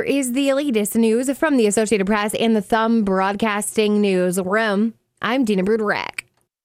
Here is the latest news from the Associated Press and the Thumb Broadcasting Newsroom. I'm Dina Bruderek.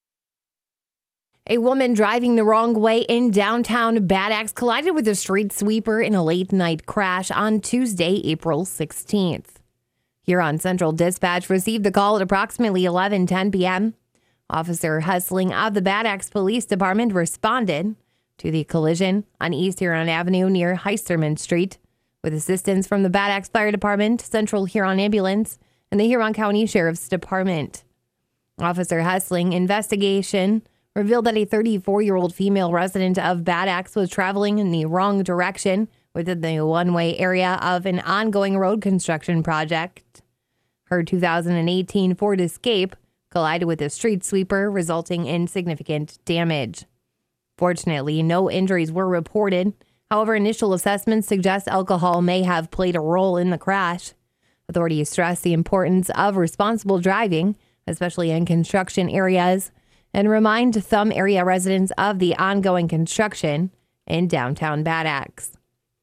A woman driving the wrong way in downtown Bad Axe collided with a street sweeper in a late-night crash on Tuesday, April 16th. Huron Central Dispatch received the call at approximately 11:10 p.m. Officer Hustling of the Bad Axe Police Department responded to the collision on East Huron Avenue near Heisterman Street with assistance from the Bad Axe Fire Department, Central Huron Ambulance, and the Huron County Sheriff's Department. Officer Hustling investigation revealed that a 34-year-old female resident of Bad Axe was traveling in the wrong direction within the one-way area of an ongoing road construction project. Her 2018 Ford Escape collided with a street sweeper, resulting in significant damage. Fortunately, no injuries were reported. However, initial assessments suggest alcohol may have played a role in the crash. Authorities stress the importance of responsible driving, especially in construction areas, and remind Thumb area residents of the ongoing construction in downtown Bad Axe.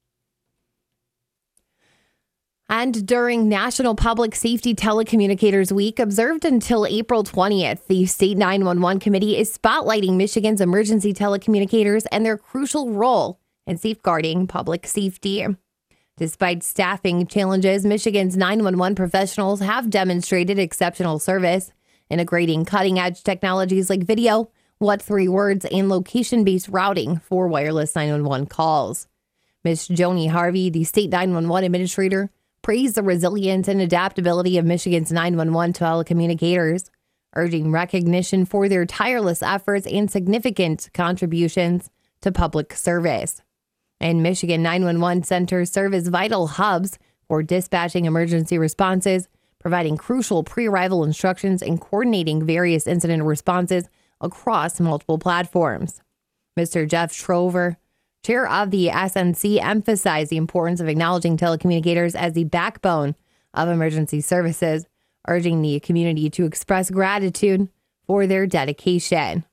And during National Public Safety Telecommunicators Week, observed until April 20th, the State 911 Committee is spotlighting Michigan's emergency telecommunicators and their crucial role in safeguarding public safety. Despite staffing challenges, Michigan's 911 professionals have demonstrated exceptional service, integrating cutting-edge technologies like video, what 3 words, and location-based routing for wireless 911 calls. Ms. Joni Harvey, the State 911 Administrator, praised the resilience and adaptability of Michigan's 911 telecommunicators, urging recognition for their tireless efforts and significant contributions to public service. And Michigan 911 centers serve as vital hubs for dispatching emergency responses, providing crucial pre-arrival instructions, and coordinating various incident responses across multiple platforms. Mr. Jeff Trover, chair of the SNC, emphasized the importance of acknowledging telecommunicators as the backbone of emergency services, urging the community to express gratitude for their dedication.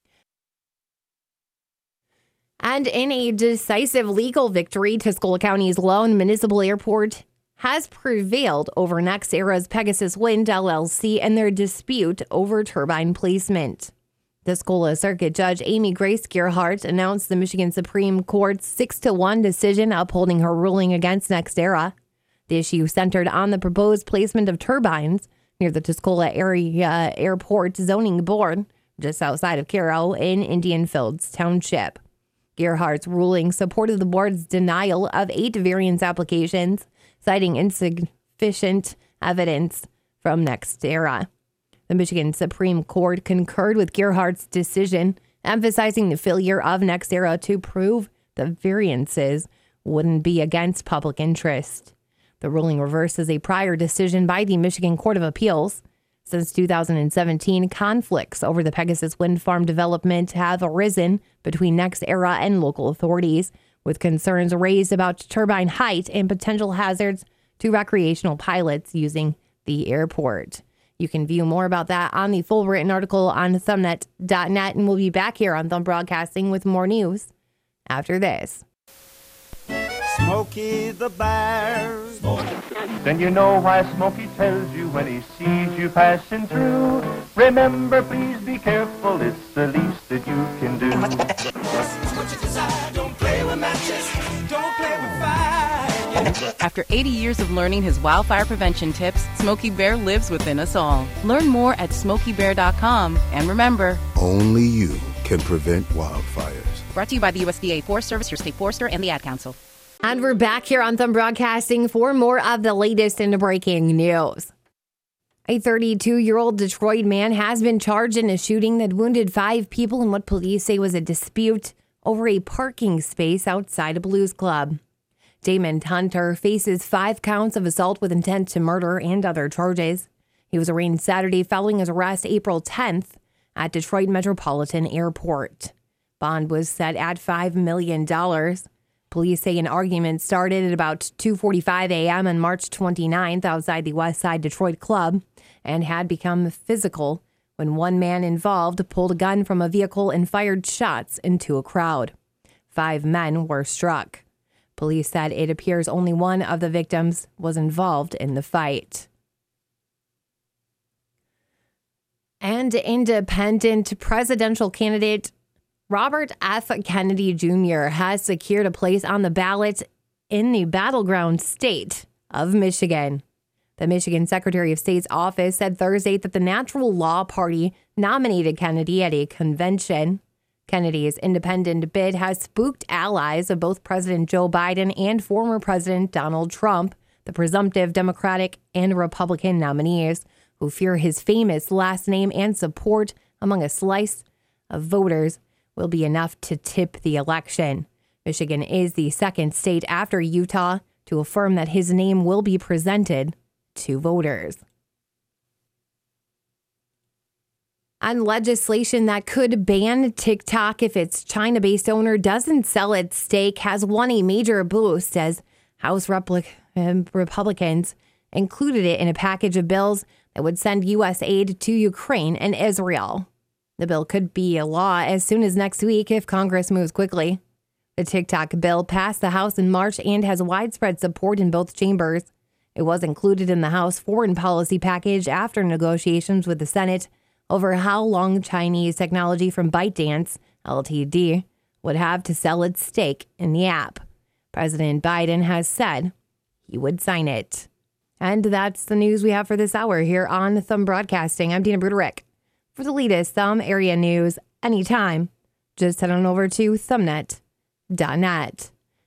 And in a decisive legal victory, Tuscola County's Lone Municipal Airport has prevailed over NextEra's Pegasus Wind LLC and their dispute over turbine placement. Tuscola Circuit Judge Amy Grace Gerhardt announced the Michigan Supreme Court's 6-1 decision upholding her ruling against NextEra. The issue centered on the proposed placement of turbines near the Tuscola Area Airport Zoning Board, just outside of Cairo in Indian Fields Township. Gerhardt's ruling supported the board's denial of 8 variance applications, citing insufficient evidence from NextEra. The Michigan Supreme Court concurred with Gerhardt's decision, emphasizing the failure of NextEra to prove the variances wouldn't be against public interest. The ruling reverses a prior decision by the Michigan Court of Appeals. Since 2017, conflicts over the Pegasus wind farm development have arisen between NextEra and local authorities, with concerns raised about turbine height and potential hazards to recreational pilots using the airport. You can view more about that on the full written article on thumbnet.net, and we'll be back here on Thumb Broadcasting with more news after this. Smokey the Bear. Then you know why Smokey tells you when he sees you passing through. Remember, please be careful, it's the least that you can do. What you desire, don't play with matches, don't play with fire. After 80 years of learning his wildfire prevention tips, Smokey Bear lives within us all. Learn more at SmokeyBear.com. And remember, only you can prevent wildfires. Brought to you by the USDA Forest Service, your state forester, and the Ad Council. And we're back here on Thumb Broadcasting for more of the latest in the breaking news. A 32-year-old Detroit man has been charged in a shooting that wounded 5 people in what police say was a dispute over a parking space outside a blues club. Damon Hunter faces 5 counts of assault with intent to murder and other charges. He was arraigned Saturday following his arrest April 10th at Detroit Metropolitan Airport. Bond was set at $5 million. Police say an argument started at about 2:45 a.m. on March 29th outside the West Side Detroit Club and had become physical when one man involved pulled a gun from a vehicle and fired shots into a crowd. 5 men were struck. Police said it appears only one of the victims was involved in the fight. And independent presidential candidate Robert F. Kennedy Jr. has secured a place on the ballot in the battleground state of Michigan. The Michigan Secretary of State's office said Thursday that the Natural Law Party nominated Kennedy at a convention. Kennedy's independent bid has spooked allies of both President Joe Biden and former President Donald Trump, the presumptive Democratic and Republican nominees, who fear his famous last name and support among a slice of voters will be enough to tip the election. Michigan is the second state after Utah to affirm that his name will be presented to voters. On legislation that could ban TikTok if its China-based owner doesn't sell its stake has won a major boost as House Republicans included it in a package of bills that would send U.S. aid to Ukraine and Israel. The bill could be a law as soon as next week if Congress moves quickly. The TikTok bill passed the House in March and has widespread support in both chambers. It was included in the House foreign policy package after negotiations with the Senate over how long Chinese technology from ByteDance, Ltd., would have to sell its stake in the app. President Biden has said he would sign it. And that's the news we have for this hour here on Thumb Broadcasting. I'm Dina Broderick. For the latest Thumb area news anytime, just head on over to thumbnet.net.